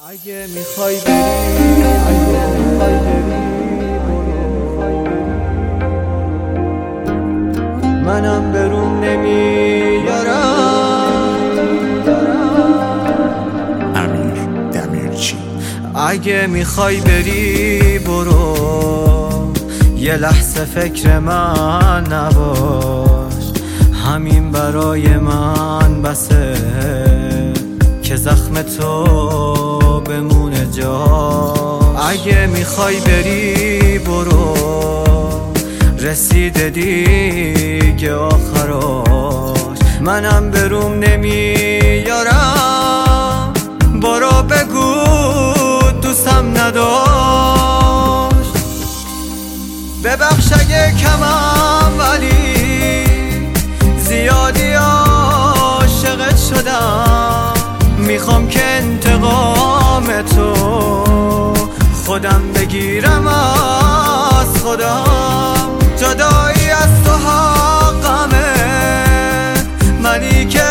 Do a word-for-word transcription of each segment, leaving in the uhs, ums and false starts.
اگه میخوای بری اگه میخوای بری منم بروم نمیارم. امیر دمیرچی. اگه میخوای بری برو، یه لحظه فکر من نباش، همین برای من بسه که زخم تو بمونه جا. اگه میخوای بری برو، رسیده دیگه آخراش، منم بروم نمیارم. برو بگو دوستم نداشت، ببخش اگه کمم ولی زیادی عاشقت شدم. میخوام که انتقام تو خودم بگیرم از خودم. جدایی از تو حقمه، منی که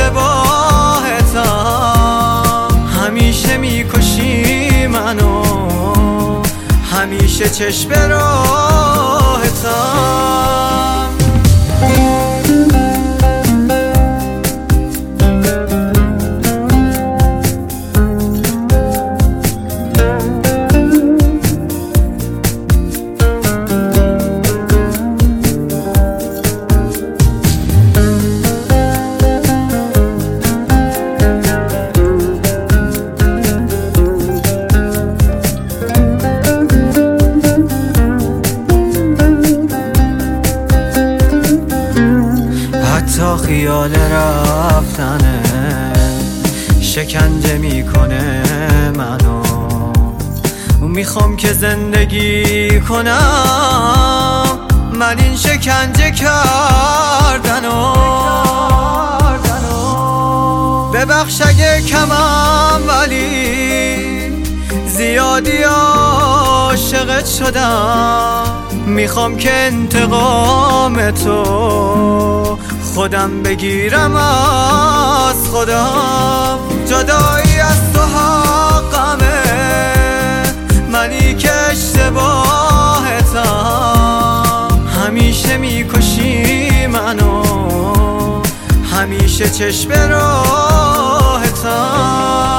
اشتباهتم. همیشه میکشی منو، همیشه چشم راهتم. تا خیال رفتنه شکنجه میکنه منو. میخوام که زندگی کنم من این شکنجه کردنو. ببخش اگه کمم ولی زیادی عاشقت شدم. میخوام که انتقام تو خودم بگیرم از خودم. جدایی از تو حقمه، منی که اشتباهتم. همیشه میکشی منو، همیشه چشم راهتم.